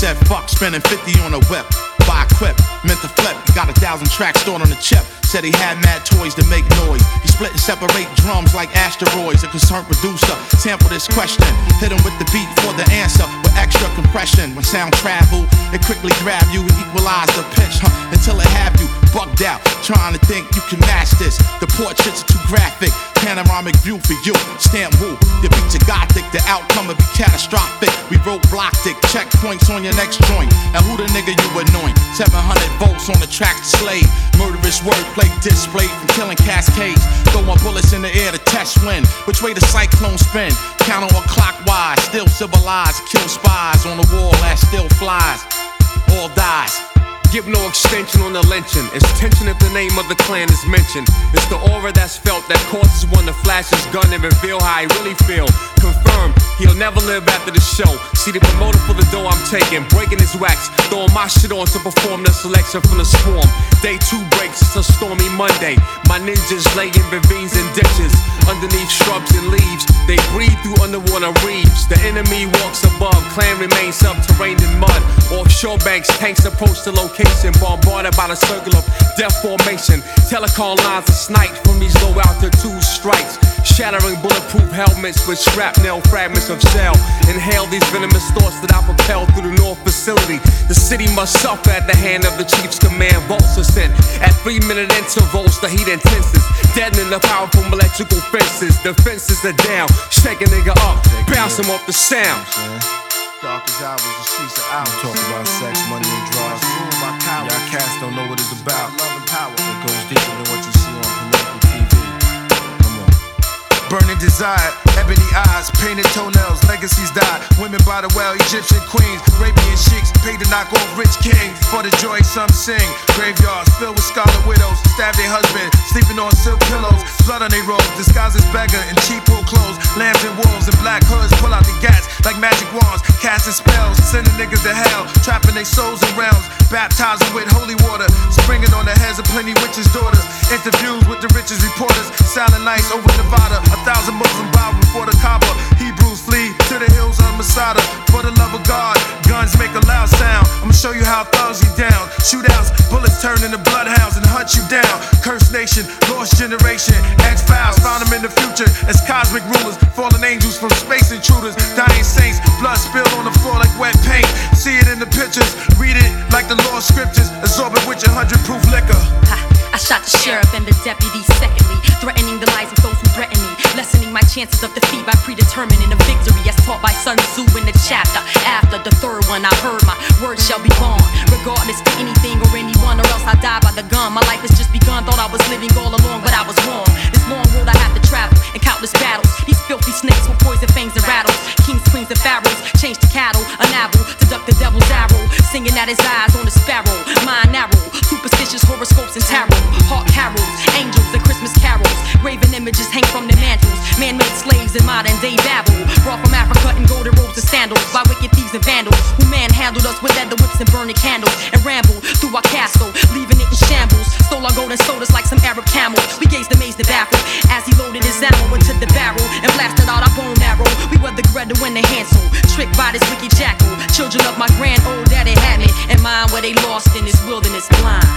said fuck spending 50 on a whip. Buy a quip, meant to flip. He got 1,000 tracks stored on the chip. Said he had mad toys to make noise. He split and separate drums like asteroids. A concerned producer sampled his question. Hit him with the beat for the answer with extra compression. When sound travel, it quickly grab you and equalize the pitch, until it have you bugged out, trying to think you can match this. The portraits are too graphic. Panoramic view for you. Stamp woo. The beats are gothic. The outcome will be catastrophic. We wrote blocked it. Checkpoints on your next joint. And who the nigga you annoying? 700 volts on the track to slave. Murderous wordplay displayed from killing cascades. Throwing bullets in the air to test wind. Which way the cyclone spin? Counterclockwise. Still civilized. Kill spies on the wall that still flies. All dies. Give no extension on the lynching. It's tension if the name of the clan is mentioned. It's the aura that's felt that causes one to flash his gun and reveal how he really feel. Confirm, he'll never live after the show. See the promoter for the dough I'm taking, breaking his wax, throwing my shit on to perform the selection from the swarm. Day 2 breaks, it's a stormy Monday. My ninjas lay in ravines and ditches, underneath shrubs and leaves. They breathe through underwater reefs. The enemy walks above, clan remains subterranean in mud. Offshore banks, tanks approach the location. Bombarded by the circle of death formation. Telecom lines are sniped from these low altitude strikes, shattering bulletproof helmets with shrapnel fragments of shell. Inhale these venomous thoughts that I propel through the North facility. The city must suffer at the hand of the chief's command. Bolts are sent at 3-minute intervals. The heat intenses, deadening the powerful electrical fences. The fences are down, shake a nigga up, bounce him off the sound. Darkest hours, the streets are out. Talk about sex, money, and drugs. Y'all cats don't know what it's about. Love and power. It goes deeper than what you see on political TV. Come on. Burning desire, ebony eyes, painted toenails, legacies die. Women by the well, Egyptian queens, Arabian sheiks, paid to knock off rich kings. For the joy some sing. Graveyards filled with scarlet widows, stab their husband, sleeping on silk pillows. Blood on their robes, disguised as beggar in cheap wool clothes. Lambs and wolves and black hoods pull out the gats like magic wands, casting spells, sending niggas to hell, trapping their souls in realms, baptizing with holy water, springing on the heads of plenty witches' daughters. Interviews with the richest reporters, silent nights over Nevada. 1,000 Muslims bow before the Kaaba. Hebrews flee to the hills of Masada. For the love of God, guns make a loud sound. I'ma show you how thugs get down. Shootouts, bullets turn into bloodhounds and hunt you down. Cursed nation, lost generation. X-Files found them in the future as cosmic rulers, fallen angels from space intruders, dying saints, blood spilled on the floor like wet paint. See it in the pictures, read it like the Lord scriptures, absorb it with your 100-proof liquor. I shot the sheriff and the deputy secondly, threatening the lives of those who threaten me, lessening my chances of defeat by predetermining a victory as taught by Sun Tzu in the chapter. After the third one, I heard my words shall be born, regardless to anything or anyone, or else I die by the gun. My life has just begun, thought I was living all along, but I was wrong. This long road I had to travel in countless battles. These filthy snakes with poison fangs and rattles, kings, queens, and pharaohs, changed to cattle, unravel to duck the devil's arrow, singing at his eyes on a sparrow. Mind narrow, superstitious horoscopes and tarot, heart carols, angels and Christmas carols, graven images hang from the mantles, man-made slaves in modern day Babel, brought from Africa in golden robes and sandals by wicked thieves and vandals, who manhandled us with leather whips and burning candles, and rambled through our castle, leaving it in shambles, stole our golden sodas like some Arab camels. We gazed amazed and baffled as he loaded his ammo into the barrel and blasted out our bone marrow. We were the Gretel and the Hansel, tricked by this wicked jackal, children of my grand old daddy had me, and mine where they lost in this wilderness blind.